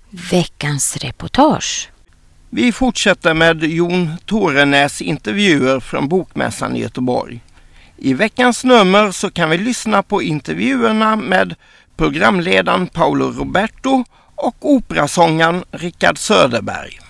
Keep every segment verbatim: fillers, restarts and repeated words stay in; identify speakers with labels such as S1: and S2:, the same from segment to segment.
S1: Veckans reportage.
S2: Vi fortsätter med Jon Torenäs intervjuer från Bokmässan i Göteborg. I veckans nummer så kan vi lyssna på intervjuerna med programledaren Paolo Roberto och operasångaren Rickard Söderberg.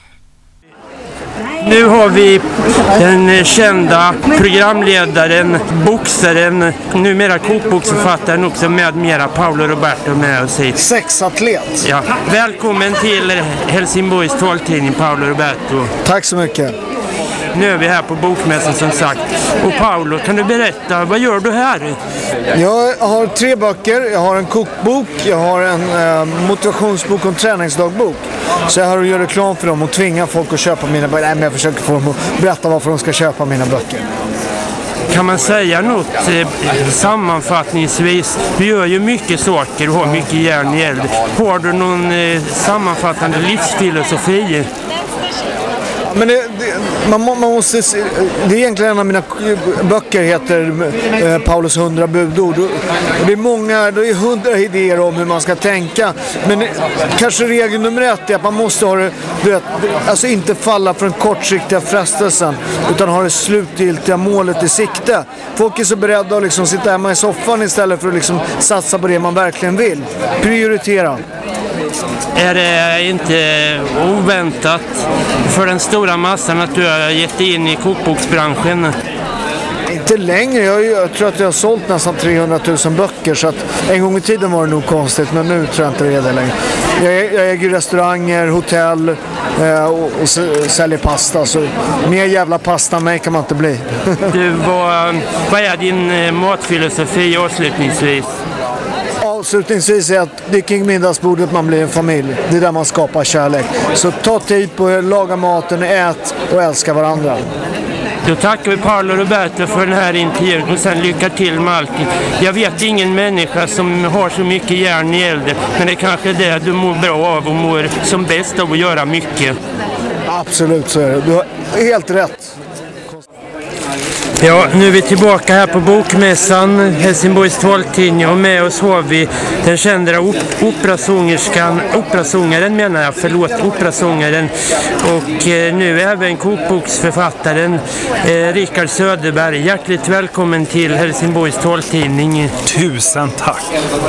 S3: Nu har vi den kända programledaren, boxaren, numera kokboksförfattaren också med mera, Paolo Roberto med oss hit.
S4: Sexatlet.
S3: Ja. Välkommen till Helsingborgs taltidning, Paolo Roberto.
S4: Tack så mycket.
S3: Nu är vi här på Bokmässan som sagt. Och Paolo, kan du berätta, vad gör du här?
S4: Jag har tre böcker. Jag har en kokbok, jag har en eh, motivationsbok och en träningsdagbok. Så jag har att göra reklam för dem och tvinga folk att köpa mina böcker. Nej, men jag försöker få dem att berätta varför de ska köpa mina böcker.
S3: Kan man säga något eh, sammanfattningsvis? Du gör ju mycket saker och har mycket järn i eld. Har du någon eh, sammanfattande livsfilosofi?
S4: Men det, det, man, man måste se, det är egentligen en av mina böcker heter eh, Paulus hundra budord. Och det är många, det är hundra idéer om hur man ska tänka. Men det, kanske regel nummer ett är att man måste ha det, du vet, alltså inte falla för den kortsiktiga frestelsen utan ha det slutgiltiga målet i sikte. Folk är så beredda att liksom sitta hemma i soffan istället för att liksom satsa på det man verkligen vill. Prioritera.
S3: Är det inte oväntat för den stora massan att du har gett in i kokboksbranschen?
S4: Inte längre. Jag, jag tror att jag har sålt nästan trehundratusen böcker så att en gång i tiden var det nog konstigt men nu tror jag inte det är det längre. Jag, jag äger restauranger, hotell eh, och, och säljer pasta så mer jävla pasta än mig kan man inte bli.
S3: Du, vad, vad är din matfilosofi avslutningsvis?
S4: Avslutningsvis är att det är kring middagsbordet man blir en familj. Det är där man skapar kärlek. Så ta tid på att laga maten, ät och älska varandra.
S3: Då tackar vi Paolo Roberto för den här intervjun och sen lycka till med allt. Jag vet ingen människa som har så mycket järn i elden, men det är kanske det du mår bra av och mår som bäst av att göra mycket.
S4: Absolut så är det. Du har helt rätt.
S3: Ja, nu är vi tillbaka här på Bokmässan, Helsingborgs taltidning, och med oss har vi den kända op- operasångerskan, operasångaren menar jag, förlåt, operasångaren och eh, nu även kokboksförfattaren eh, Rickard Söderberg. Hjärtligt välkommen till Helsingborgs taltidning.
S5: Tusen tack!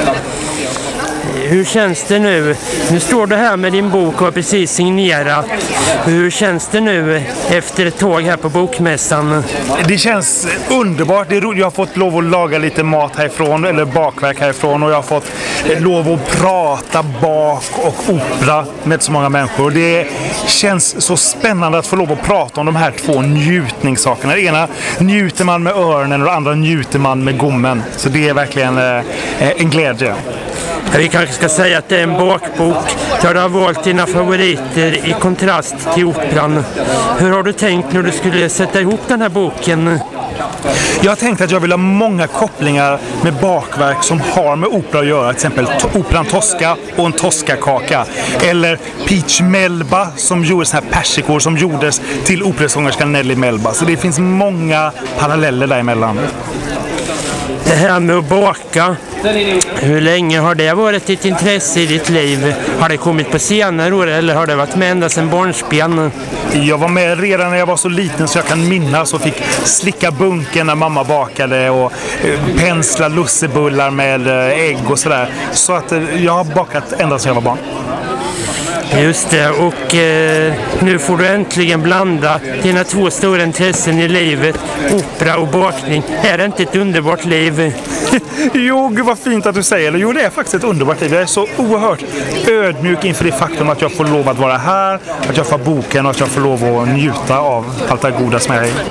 S3: Hur känns det nu? Nu står du här med din bok och har precis signerat. Hur känns det nu efter ett tag här på Bokmässan?
S5: Det känns underbart. Det är roligt. Jag har fått lov att laga lite mat härifrån, eller bakverk härifrån, och jag har fått lov att prata bak och opera med så många människor. Det känns så spännande att få lov att prata om de här två njutningssakerna. Det ena njuter man med öronen och det andra njuter man med gommen. Så det är verkligen eh, en glädje.
S3: Vi kanske ska säga att det är en bakbok där du har valt dina favoriter i kontrast till operan. Hur har du tänkt när du skulle sätta ihop den här boken?
S5: Jag har tänkt att jag vill ha många kopplingar med bakverk som har med opera att göra. Till exempel to- operan Tosca och en Tosca-kaka. Eller Peach Melba som gjorde såna här persikor som gjordes till operasångerskan Nelly Melba. Så det finns många paralleller däremellan.
S3: Det här med att baka, hur länge har det varit ett intresse i ditt liv? Har det kommit på senare år eller har det varit med ända sedan barnsben?
S5: Jag var med redan när jag var så liten så jag kan minnas och fick slicka bunken när mamma bakade och pensla lussebullar med ägg och sådär. Så att jag har bakat ända sedan jag var barn.
S3: Just det, och eh, nu får du äntligen blanda dina två stora intressen i livet, opera och bakning. Är det inte ett underbart liv?
S5: Jo, gud vad fint att du säger det. Jo, det är faktiskt ett underbart liv. Jag är så oerhört ödmjuk inför det faktum att jag får lov att vara här, att jag får boken och att jag får lov att njuta av allt det goda som är i.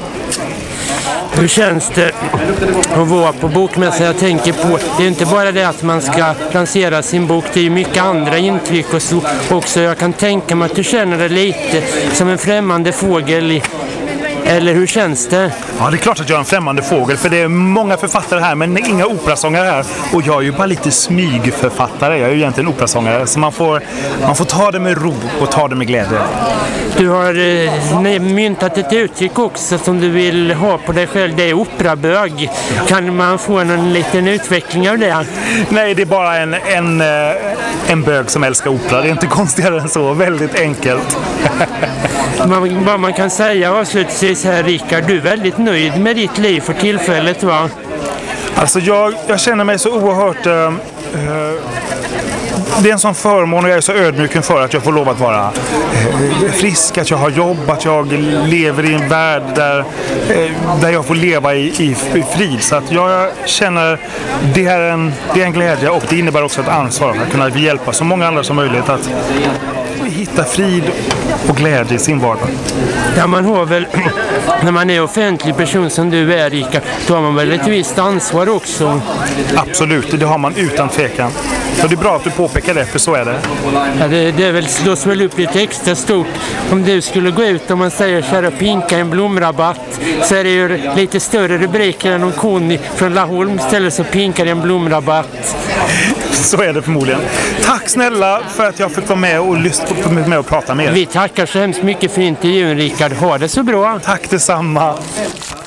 S3: Hur känns det att vara på Bokmässan? Jag tänker på, det är inte bara det att man ska lansera sin bok, det är ju mycket andra intryck och så också. Jag kan tänka mig att du känner dig lite som en främmande fågel. Eller hur känns det?
S5: Ja, det är klart att jag är en främmande fågel, för det är många författare här men inga operasångare här. Och jag är ju bara lite smygförfattare, jag är ju egentligen operasångare. Så man får, man får ta det med ro och ta det med glädje.
S3: Du har eh, myntat ett uttryck också som du vill ha på dig själv. Det är operabög. Kan man få en liten utveckling av det?
S5: Nej, det är bara en, en, en bög som älskar opera. Det är inte konstigare än så. Väldigt enkelt.
S3: man, vad man kan säga avslutningsvis här, Rickard, du är väldigt nöjd med ditt liv för tillfället, va?
S5: Alltså jag, jag känner mig så oerhört... Uh, uh, det är en sån förmån och jag är så ödmjuk för att jag får lov att vara uh, frisk, att jag har jobb, att jag lever i en värld där, uh, där jag får leva i, i, i frid. Så att jag känner det är, en, det är en glädje och det innebär också ett ansvar att kunna hjälpa så många andra som möjligt att hitta frid och glädje i sin vardag.
S3: Ja, man har väl, när man är offentlig person som du är, Rickard, då har man väl ett visst ansvar också?
S5: Absolut, det har man utan tvekan. Så det är bra att du påpekar det, för så är det.
S3: Ja, det, det är väl, slås väl upp lite extra stort. Om du skulle gå ut och man säger kära pinka en blomrabatt, så är det ju lite större rubriker än om Conny från Laholm ställer så pinkar en blomrabatt.
S5: Så är det förmodligen. Tack snälla för att jag fick vara med och lyssna med och prata med er.
S3: Vi tackar så hemskt mycket för intervjun, Rickard. Ha det så bra.
S5: Tack detsamma.